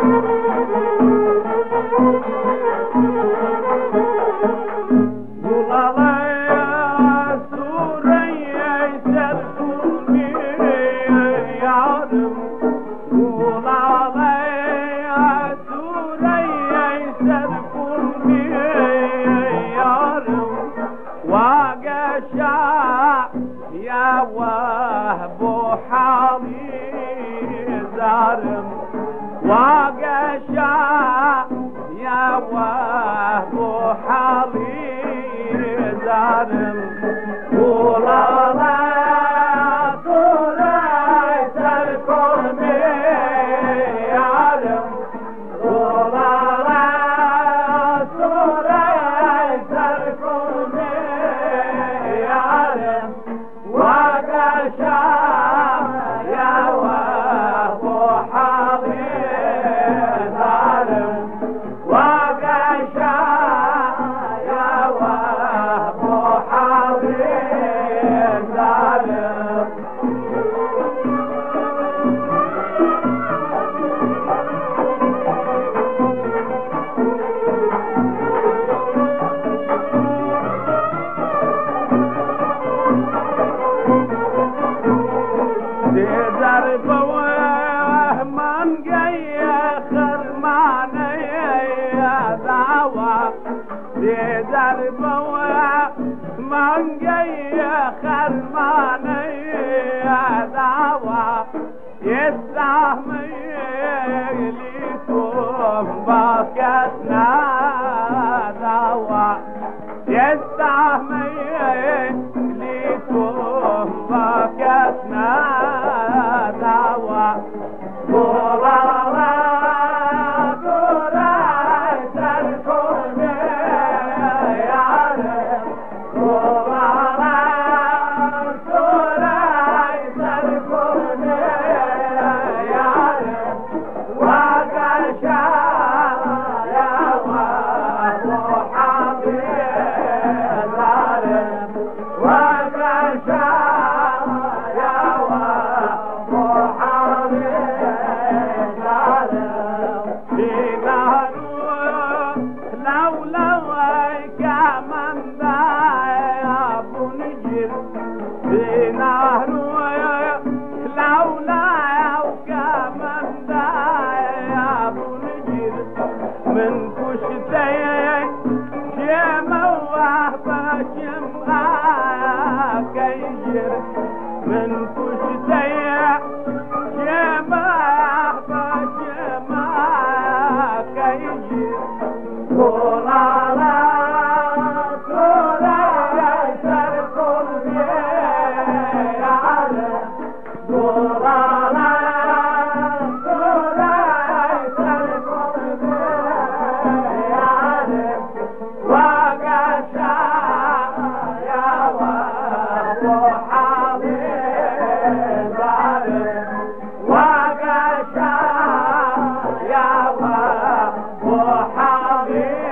يا وهب حالي زارم وقشا يا وهب حالي زارم ولا لا تريت الكرم يعلم ولا لا تريت الكرم يعلم وقشا يا وهب حالي زارم وقشا يا وهب حالي زارم درب ومن يخر معنا يا دعوة درب ومن يخر معنا يا دعوة يستحملكم بكتنا دعوة يستحملكم بكتنا دعوة ولا تريت الكرم يعلم ولا تريت الكرم يعلم وقشا يا وهب حالي زارم وقشا يا وهب حالي زارم لولاك من ذا بنجر بنهر لولاك من ذا بنجر من كشتين شمع وحبشم كيجر من كشتين شمع وحبشم كيجر ولا لا تريت الكرم يعلم ولا لا تريت الكرم يعلم وقشا يا وهب حالي زارم وقشا يا وهب حالي